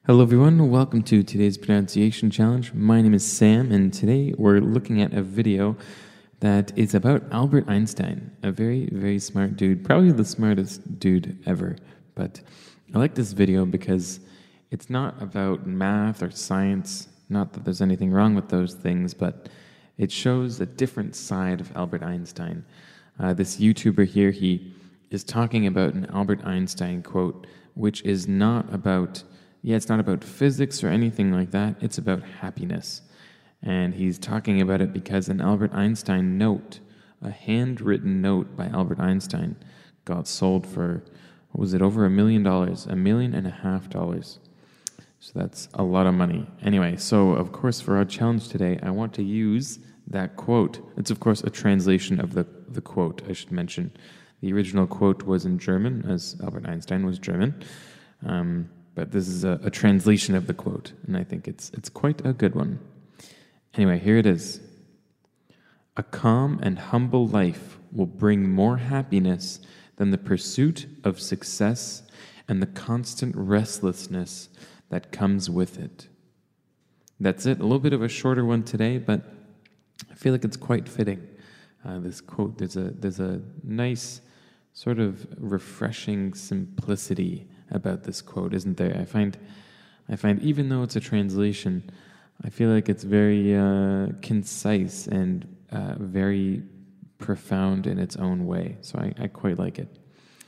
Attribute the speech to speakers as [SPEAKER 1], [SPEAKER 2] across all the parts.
[SPEAKER 1] Hello everyone, welcome to today's pronunciation challenge. My name is Sam, and today we're looking at a video that is about Albert Einstein, a very, very smart dude, probably the smartest dude ever. But I like this video because it's not about math or science, not that there's anything wrong with those things, but it shows a different side of Albert Einstein. This YouTuber here, he is talking about an Albert Einstein quote, which is not about... it's not about physics or anything like that. It's about happiness. And he's talking about it because an Albert Einstein note, a handwritten note by Albert Einstein, got sold for, what was it, over $1 million, $1.5 million. So that's a lot of money. Anyway, so of course for our challenge today, I want to use that quote. It's of course a translation of the quote, I should mention. The original quote was in German, as Albert Einstein was German. But this is a translation of the quote, and I think it's quite a good one. Anyway, here it is. A calm and humble life will bring more happiness than the pursuit of success and the constant restlessness that comes with it. That's it. A little bit of a shorter one today, but I feel like it's quite fitting. This quote, there's a nice sort of refreshing simplicity about this quote, isn't there? I find even though it's a translation, I feel like it's very concise and very profound in its own way. So I quite like it.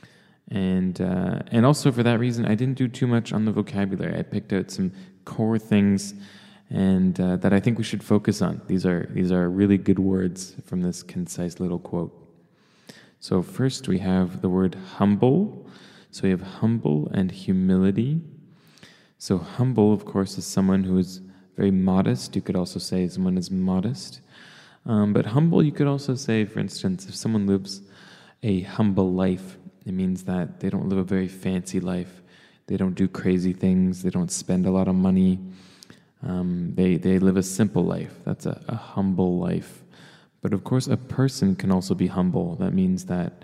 [SPEAKER 1] And also for that reason, I didn't do too much on the vocabulary. I picked out some core things and that I think we should focus on. These are really good words from this concise little quote. So first we have the word humble. So we have humble and humility. So humble, of course, is someone who is very modest. You could also say someone is modest. But humble, you could also say, for instance, if someone lives a humble life, it means that they don't live a very fancy life. They don't do crazy things. They don't spend a lot of money. They live a simple life. That's a humble life. But of course, a person can also be humble. That means that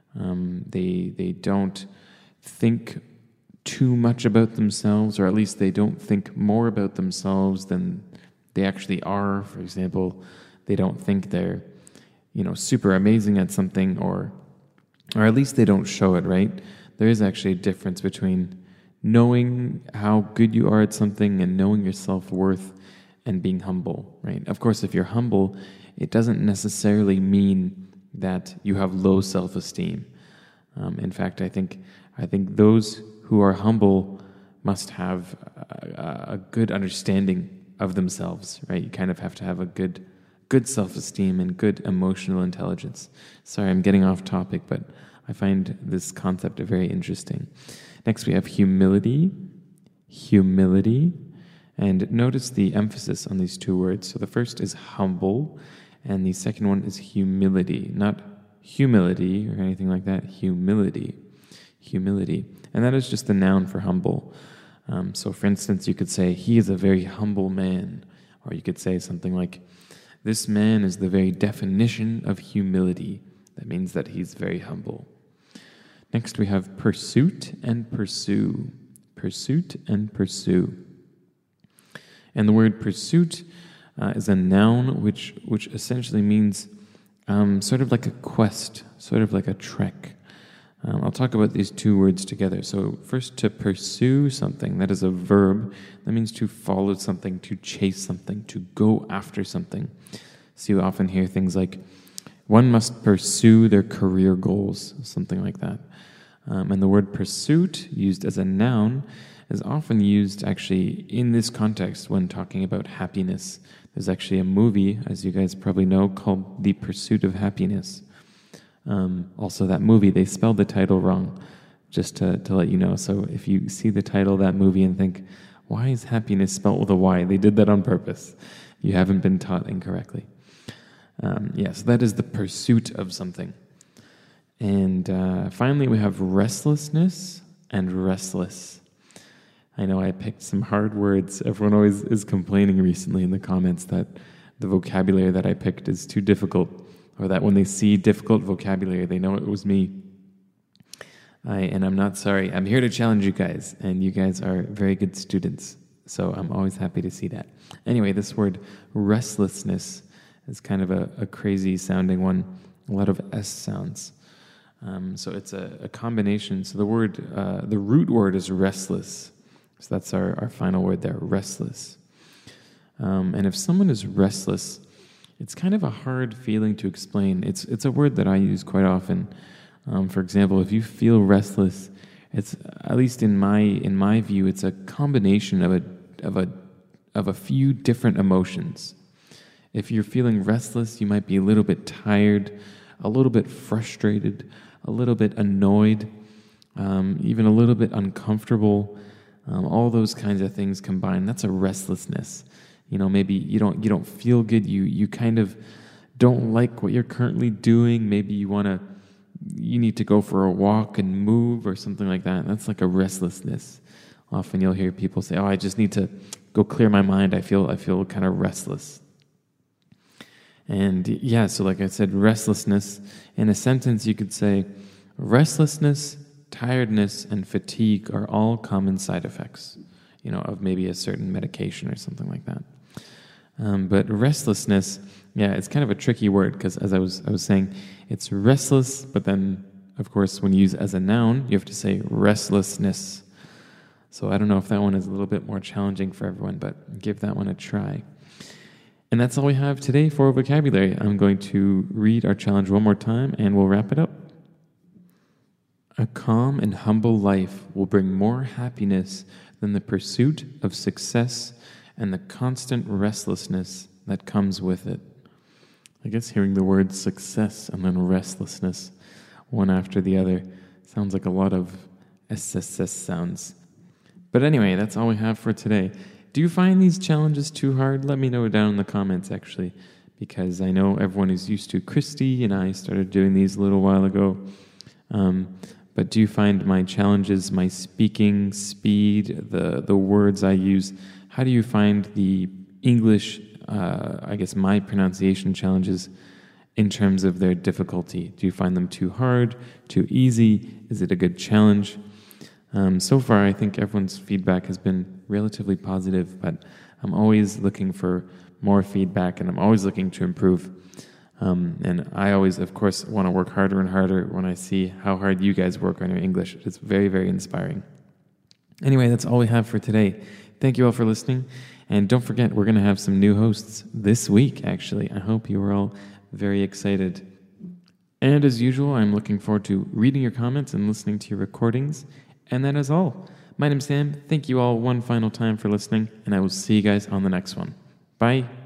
[SPEAKER 1] they don't think too much about themselves, or at least they don't think more about themselves than they actually are. For example, they don't think they're, super amazing at something, or at least they don't show it, right? There is actually a difference between knowing how good you are at something and knowing your self-worth and being humble, right? Of course, if you're humble, it doesn't necessarily mean that you have low self-esteem. In fact, I think those who are humble must have a good understanding of themselves, right? You kind of have to have a good self-esteem and good emotional intelligence. Sorry, I'm getting off topic, but I find this concept very interesting. Next, we have humility. Humility. And notice the emphasis on these two words. So the first is humble, and the second one is humility. Not humility or anything like that. Humility. Humility. And that is just the noun for humble. So for instance, you could say, he is a very humble man. Or you could say something like, this man is the very definition of humility. That means that he's very humble. Next we have pursuit and pursue. Pursuit and pursue. And the word pursuit is a noun which essentially means sort of like a quest, sort of like a trek. I'll talk about these two words together. So first, to pursue something, that is a verb. That means to follow something, to chase something, to go after something. So you often hear things like, one must pursue their career goals, something like that. And the word pursuit, used as a noun, is often used actually in this context when talking about happiness. There's actually a movie, as you guys probably know, called The Pursuit of Happiness. Also, that movie, they spelled the title wrong, just to let you know. So if you see the title of that movie and think, why is happiness spelled with a Y? They did that on purpose. You haven't been taught incorrectly. So that is the pursuit of something. And finally, we have restlessness and restless. I know I picked some hard words. Everyone always is complaining recently in the comments that the vocabulary that I picked is too difficult, or that when they see difficult vocabulary, they know it was me. And I'm not sorry. I'm here to challenge you guys, and you guys are very good students. So I'm always happy to see that. Anyway, this word restlessness is kind of a crazy sounding one. A lot of S sounds. So it's a combination. So the root word is restless. So that's our final word there, restless. And if someone is restless, it's kind of a hard feeling to explain. It's a word that I use quite often. For example, if you feel restless, it's, at least in my view, it's a combination of a few different emotions. If you're feeling restless, you might be a little bit tired, a little bit frustrated, a little bit annoyed, even a little bit uncomfortable. All those kinds of things combined, that's a restlessness. Maybe you don't feel good. You kind of don't like what you're currently doing. Maybe you need to go for a walk and move or something like that. That's like a restlessness. Often you'll hear people say, "Oh, I just need to go clear my mind. I feel kind of restless." And yeah, so like I said, restlessness. In a sentence, you could say, restlessness, tiredness, and fatigue are all common side effects, of maybe a certain medication or something like that. But restlessness, yeah, it's kind of a tricky word because, as I was saying, it's restless, but then, of course, when you use it as a noun, you have to say restlessness. So I don't know if that one is a little bit more challenging for everyone, but give that one a try. And that's all we have today for vocabulary. I'm going to read our challenge one more time, and we'll wrap it up. A calm and humble life will bring more happiness than the pursuit of success and the constant restlessness that comes with it. I guess hearing the word success and then restlessness one after the other sounds like a lot of SSS sounds. But anyway, that's all we have for today. Do you find these challenges too hard? Let me know down in the comments, actually, because I know everyone is used to. Christy and I started doing these a little while ago. But do you find my challenges, my speaking speed, the words I use, how do you find the English, my pronunciation challenges in terms of their difficulty? Do you find them too hard, too easy? Is it a good challenge? So far, I think everyone's feedback has been relatively positive, but I'm always looking for more feedback, and I'm always looking to improve. And I always, of course, want to work harder and harder when I see how hard you guys work on your English. It's very, very inspiring. Anyway, that's all we have for today. Thank you all for listening. And don't forget, we're going to have some new hosts this week, actually. I hope you are all very excited. And as usual, I'm looking forward to reading your comments and listening to your recordings. And that is all. My name's Sam. Thank you all one final time for listening, and I will see you guys on the next one. Bye.